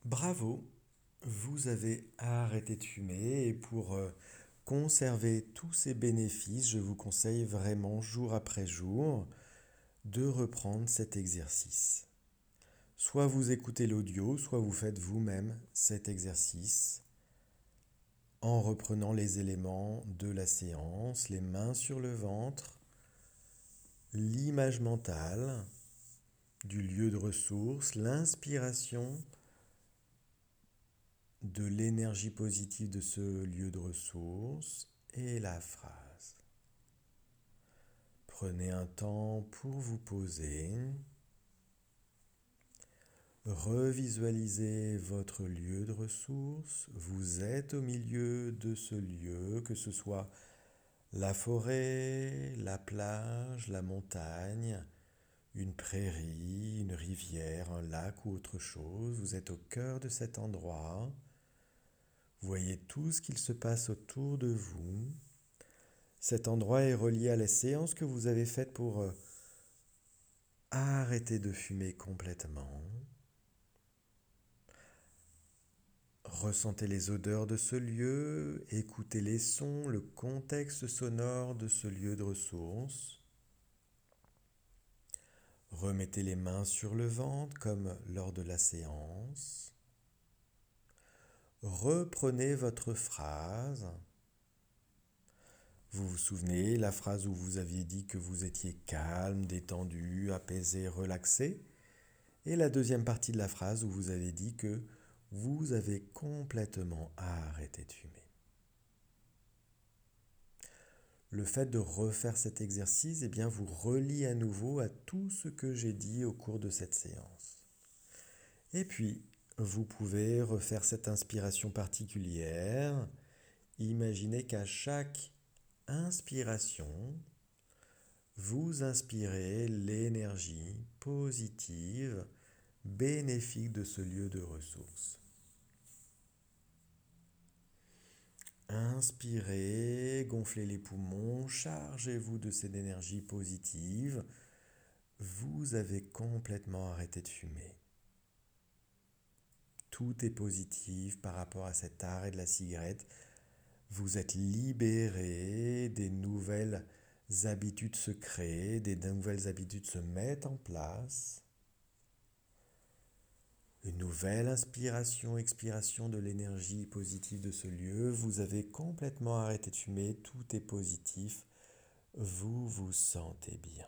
Bravo, vous avez arrêté de fumer et pour conserver tous ces bénéfices, je vous conseille vraiment jour après jour de reprendre cet exercice. Soit vous écoutez l'audio, soit vous faites vous-même cet exercice en reprenant les éléments de la séance, les mains sur le ventre, l'image mentale du lieu de ressource, l'inspiration de l'énergie positive de ce lieu de ressource et la phrase. Prenez un temps pour vous poser. Revisualisez votre lieu de ressource. Vous êtes au milieu de ce lieu, que ce soit la forêt, la plage, la montagne, une prairie, une rivière, un lac ou autre chose. Vous êtes au cœur de cet endroit. Voyez tout ce qu'il se passe autour de vous. Cet endroit est relié à la séance que vous avez faite pour arrêter de fumer complètement. Ressentez les odeurs de ce lieu, écoutez les sons, le contexte sonore de ce lieu de ressource. Remettez les mains sur le ventre comme lors de la séance. Reprenez votre phrase. Vous vous souvenez la phrase où vous aviez dit que vous étiez calme, détendu, apaisé, relaxé, et la deuxième partie de la phrase où vous avez dit que vous avez complètement arrêté de fumer. Le fait de refaire cet exercice, eh bien, vous relie à nouveau à tout ce que j'ai dit au cours de cette séance. Et puis, vous pouvez refaire cette inspiration particulière. Imaginez qu'à chaque inspiration, vous inspirez l'énergie positive, bénéfique de ce lieu de ressources. Inspirez, gonflez les poumons, chargez-vous de cette énergie positive. Vous avez complètement arrêté de fumer. Tout est positif par rapport à cet arrêt de la cigarette. Vous êtes libéré, des nouvelles habitudes se créent, des nouvelles habitudes se mettent en place. Une nouvelle inspiration, expiration de l'énergie positive de ce lieu. Vous avez complètement arrêté de fumer, tout est positif. Vous vous sentez bien.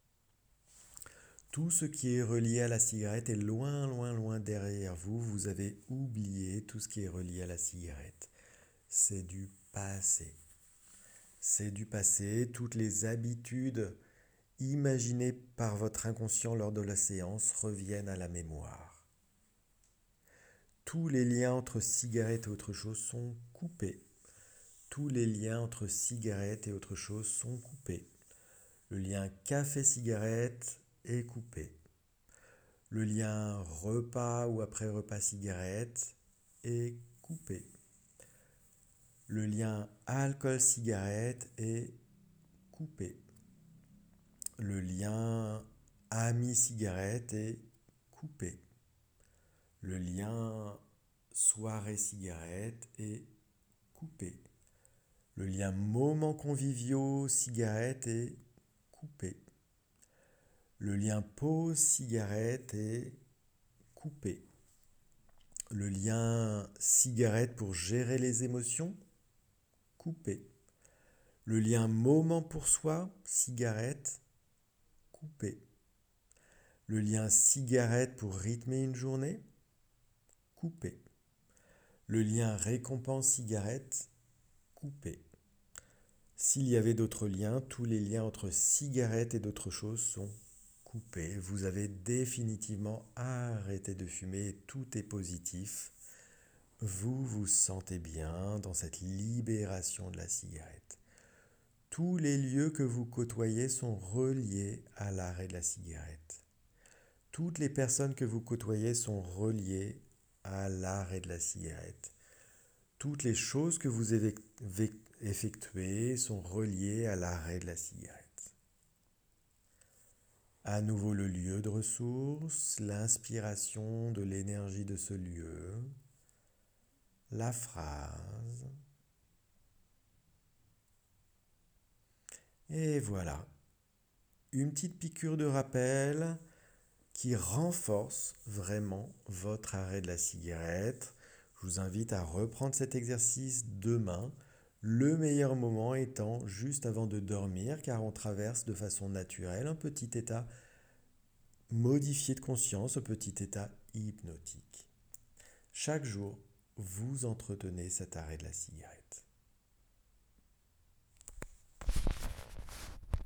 Tout ce qui est relié à la cigarette est loin, loin, loin derrière vous. Vous avez oublié tout ce qui est relié à la cigarette. C'est du passé. C'est du passé. Toutes les habitudes imaginées par votre inconscient lors de la séance reviennent à la mémoire. Tous les liens entre cigarette et autre chose sont coupés. Tous les liens entre cigarette et autre chose sont coupés. Le lien café-cigarette est coupé. Le lien repas ou après repas cigarette est coupé. Le lien alcool-cigarette est coupé. Le lien ami-cigarette est coupé. Le lien soirée-cigarette est coupé. Le lien moment conviviaux-cigarette est coupé. Le lien pause-cigarette est coupé. Le lien cigarette pour gérer les émotions, coupé. Le lien moment pour soi, cigarette, coupé. Le lien cigarette pour rythmer une journée, coupé. Le lien récompense cigarette, coupé. S'il y avait d'autres liens, tous les liens entre cigarette et d'autres choses sont coupés. Vous avez définitivement arrêté de fumer et tout est positif. Vous vous sentez bien dans cette libération de la cigarette. Tous les lieux que vous côtoyez sont reliés à l'arrêt de la cigarette. Toutes les personnes que vous côtoyez sont reliées à l'arrêt de la cigarette. Toutes les choses que vous effectuez sont reliées à l'arrêt de la cigarette. À nouveau le lieu de ressource, l'inspiration de l'énergie de ce lieu, la phrase. Et voilà, une petite piqûre de rappel qui renforce vraiment votre arrêt de la cigarette. Je vous invite à reprendre cet exercice demain, le meilleur moment étant juste avant de dormir, car on traverse de façon naturelle un petit état modifié de conscience, un petit état hypnotique. Chaque jour, vous entretenez cet arrêt de la cigarette.